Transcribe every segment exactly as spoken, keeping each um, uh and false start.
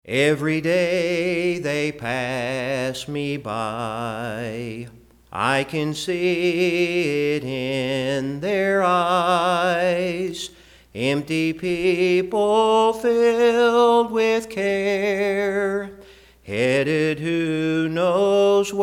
Every day they pass me by. I can see it in their eyes. Empty people filled with care, headed who knows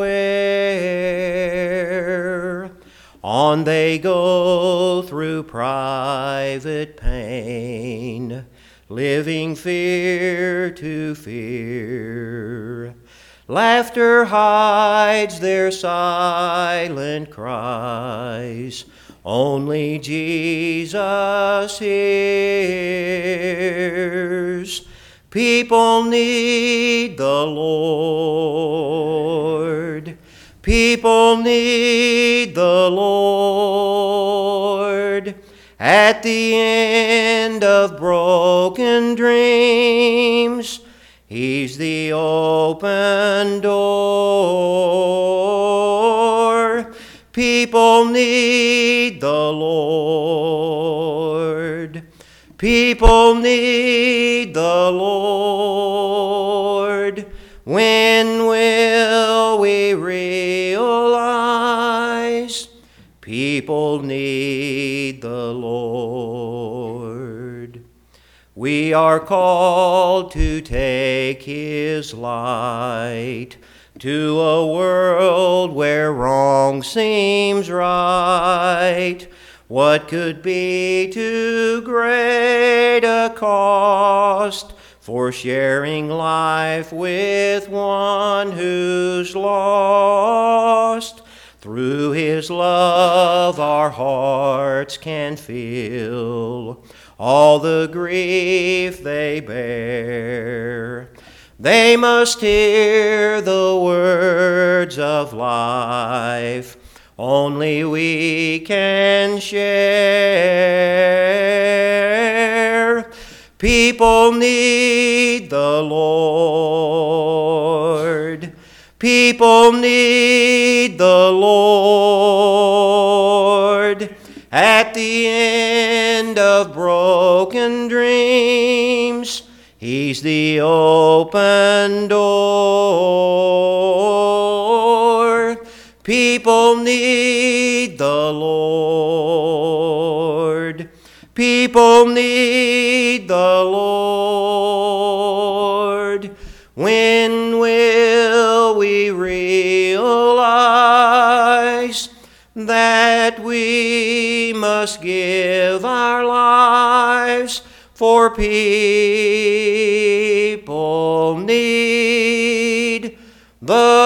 where. On they go through private pain, living fear to fear. Laughter hides their silent cries. Only Jesus hears. People need the Lord. People need the Lord. At the end of broken dreams, He's the open door. People need the Lord. People need the Lord. When will we realize people need the Lord? We are called to take His light to a world where wrong seems right. What could be too great a cost for sharing life with one who's lost? Through His love our hearts can feel all the grief they bear. They must hear the words of life only we can share. People need the Lord. People need the Lord. At the end of broken dreams, He's the open door. People need the Lord. People need the Lord. When will we realize that we must give our lives for people need the